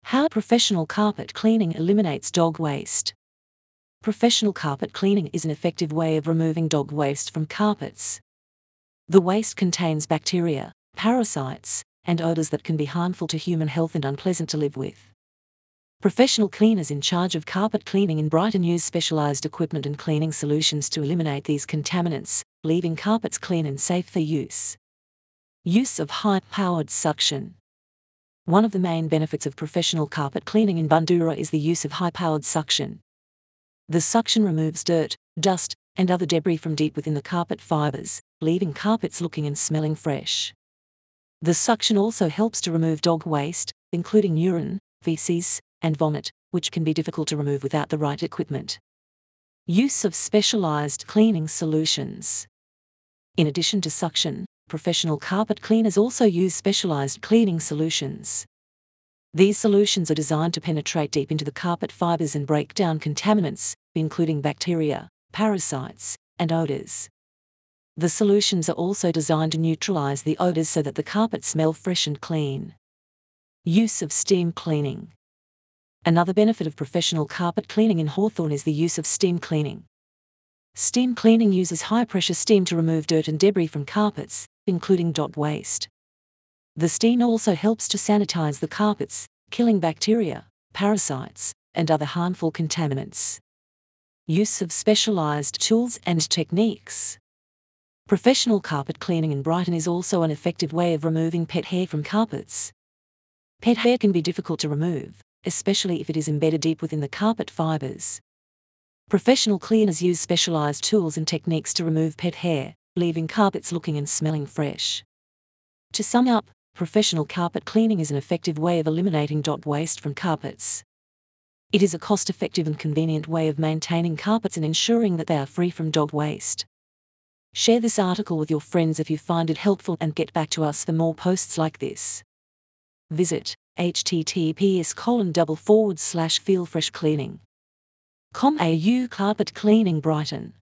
How professional carpet cleaning eliminates dog waste. Professional carpet cleaning is an effective way of removing dog waste from carpets. The waste contains bacteria, parasites, and odors that can be harmful to human health and unpleasant to live with. Professional cleaners in charge of carpet cleaning in Brighton use specialized equipment and cleaning solutions to eliminate these contaminants, leaving carpets clean and safe for use. Use of high-powered suction. One of the main benefits of professional carpet cleaning in Bundoora is the use of high-powered suction. The suction removes dirt, dust, and other debris from deep within the carpet fibers, leaving carpets looking and smelling fresh. The suction also helps to remove dog waste, including urine, feces, and vomit, which can be difficult to remove without the right equipment. Use of specialized cleaning solutions. In addition to suction, professional carpet cleaners also use specialized cleaning solutions. These solutions are designed to penetrate deep into the carpet fibers and break down contaminants, including bacteria, parasites, and odors. The solutions are also designed to neutralize the odors so that the carpets smell fresh and clean. Use of steam cleaning. Another benefit of professional carpet cleaning in Hawthorn is the use of steam cleaning. Steam cleaning uses high-pressure steam to remove dirt and debris from carpets, including dog waste. The steam also helps to sanitize the carpets, killing bacteria, parasites, and other harmful contaminants. Use of specialized tools and techniques. Professional carpet cleaning in Brighton is also an effective way of removing pet hair from carpets. Pet hair can be difficult to remove, especially if it is embedded deep within the carpet fibers. Professional cleaners use specialized tools and techniques to remove pet hair, leaving carpets looking and smelling fresh. To sum up, professional carpet cleaning is an effective way of eliminating dog waste from carpets. It is a cost-effective and convenient way of maintaining carpets and ensuring that they are free from dog waste. Share this article with your friends if you find it helpful and get back to us for more posts like this. Visit https://feelfreshcleaning.com/carpet cleaning Brighton.